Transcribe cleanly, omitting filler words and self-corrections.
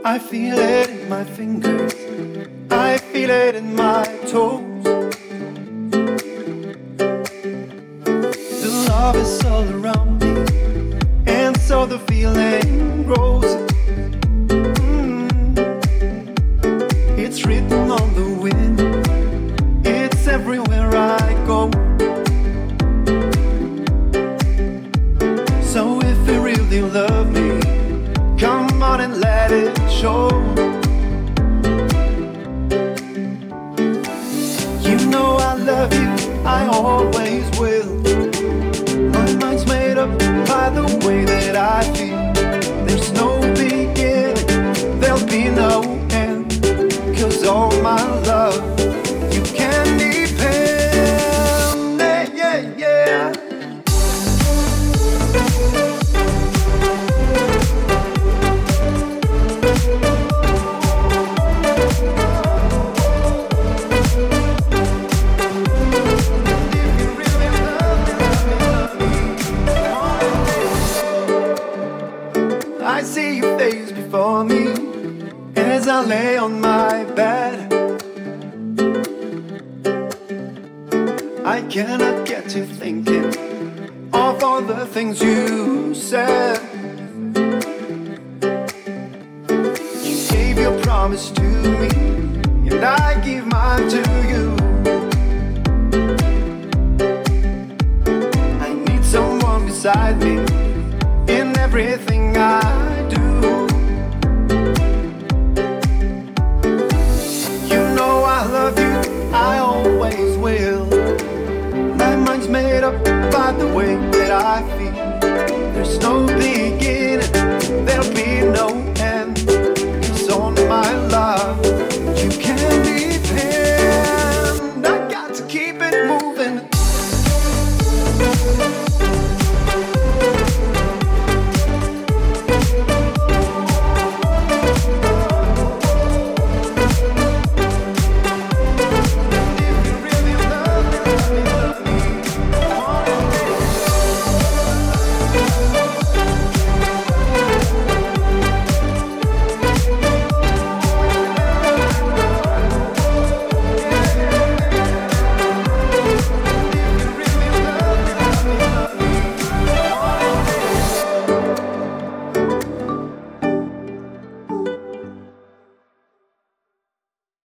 I feel it in my fingers, I feel it in my toes. The love is all around me, and so the feeling grows. It's written on the wind, it's everywhere I go. So if you really love me, come on and let it show. You know I love you, I always will. My mind's made up by the way that I feel. There's no beginning, there'll be no end. 'Cause all my love, you can depend. Yeah, yeah. I see your face before me as I lay on my bed. I cannot get to thinking of all the things you said. You gave your promise to me, and I give mine to you. I need someone beside me in everything I